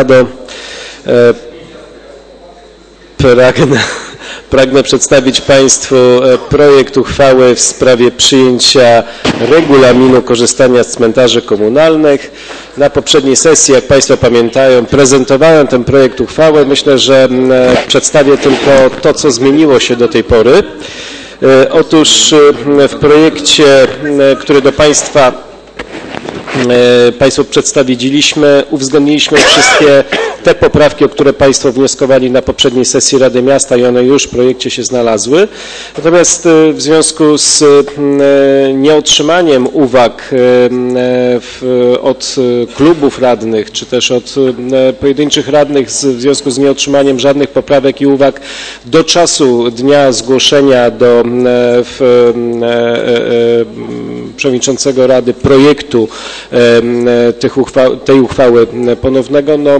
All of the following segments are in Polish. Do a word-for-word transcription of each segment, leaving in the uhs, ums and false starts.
Pragnę, pragnę przedstawić Państwu projekt uchwały w sprawie przyjęcia regulaminu korzystania z cmentarzy komunalnych. Na poprzedniej sesji, jak Państwo pamiętają, prezentowałem ten projekt uchwały. Myślę, że przedstawię tylko to, co zmieniło się do tej pory. Otóż w projekcie, który do Państwa Państwu przedstawiliśmy, uwzględniliśmy wszystkie te poprawki, o które Państwo wnioskowali na poprzedniej sesji Rady Miasta i one już w projekcie się znalazły. Natomiast w związku z nieotrzymaniem uwag od klubów radnych, czy też od pojedynczych radnych w związku z nieotrzymaniem żadnych poprawek i uwag do czasu dnia zgłoszenia do przewodniczącego Rady projektu tych uchwał, tej uchwały ponownego, no,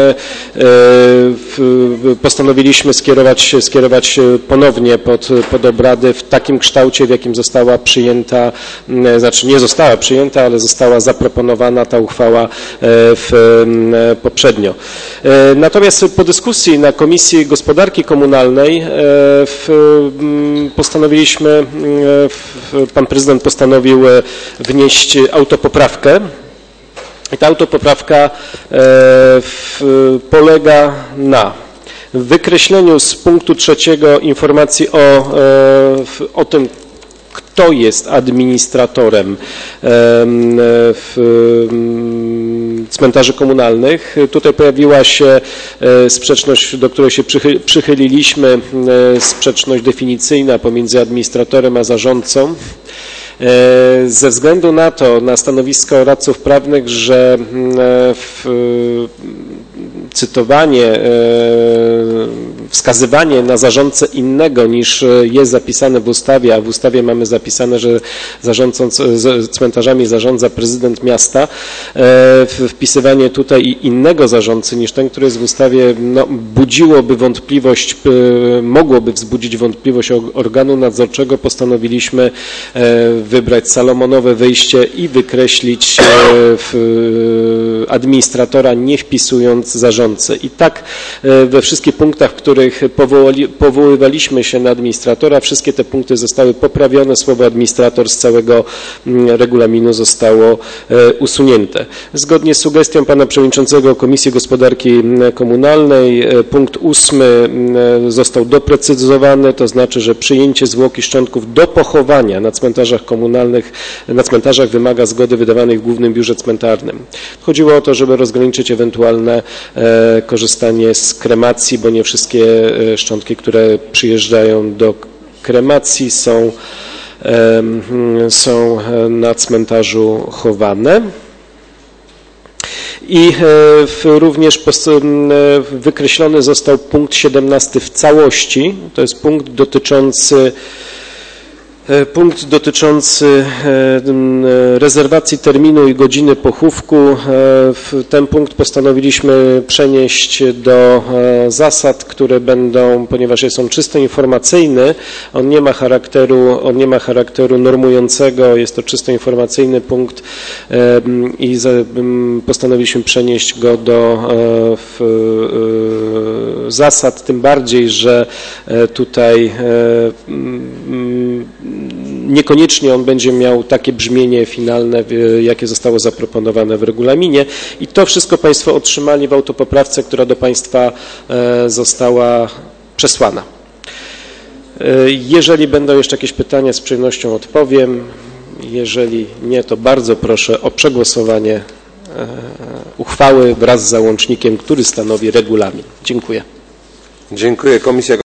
postanowiliśmy skierować, skierować ponownie pod, pod obrady w takim kształcie, w jakim została przyjęta, znaczy nie została przyjęta, ale została zaproponowana ta uchwała w, poprzednio. Natomiast po dyskusji na Komisji Gospodarki Komunalnej w, postanowiliśmy, pan prezydent postanowił wnieść autopoprawkę. I ta autopoprawka polega na wykreśleniu z punktu trzeciego informacji o, o tym, kto jest administratorem cmentarzy komunalnych. Tutaj pojawiła się sprzeczność, do której się przychyliliśmy, sprzeczność definicyjna pomiędzy administratorem a zarządcą. Ze względu na to, na stanowisko radców prawnych, że w cytowanie, wskazywanie na zarządcę innego niż jest zapisane w ustawie, a w ustawie mamy zapisane, że zarządcą cmentarzami zarządza prezydent miasta, wpisywanie tutaj innego zarządcy niż ten, który jest w ustawie, no, budziłoby wątpliwość, mogłoby wzbudzić wątpliwość organu nadzorczego. Postanowiliśmy wybrać salomonowe wyjście i wykreślić administratora, nie wpisując zarządcę. I tak we wszystkich punktach, w których powołali, powoływaliśmy się na administratora, wszystkie te punkty zostały poprawione, słowo administrator z całego regulaminu zostało usunięte. Zgodnie z sugestią pana przewodniczącego Komisji Gospodarki Komunalnej punkt ósmy został doprecyzowany, to znaczy, że przyjęcie zwłoki szczątków do pochowania na cmentarzach komunalnych, na cmentarzach wymaga zgody wydawanej w Głównym Biurze Cmentarnym. Chodziło o to, żeby rozgraniczyć ewentualne e, korzystanie z kremacji, bo nie wszystkie e, szczątki, które przyjeżdżają do kremacji są, e, są na cmentarzu chowane. I e, również pos, e, wykreślony został punkt siedemnasty w całości. To jest punkt dotyczący Punkt dotyczący rezerwacji terminu i godziny pochówku. Ten punkt postanowiliśmy przenieść do zasad, które będą, ponieważ jest on czysto informacyjny, on nie ma charakteru, on nie ma charakteru normującego, jest to czysto informacyjny punkt i postanowiliśmy przenieść go do zasad, tym bardziej, że tutaj niekoniecznie on będzie miał takie brzmienie finalne, jakie zostało zaproponowane w regulaminie. I to wszystko Państwo otrzymali w autopoprawce, która do Państwa została przesłana. Jeżeli będą jeszcze jakieś pytania, z przyjemnością odpowiem. Jeżeli nie, to bardzo proszę o przegłosowanie uchwały wraz z załącznikiem, który stanowi regulamin. Dziękuję. Dziękuję. Komisja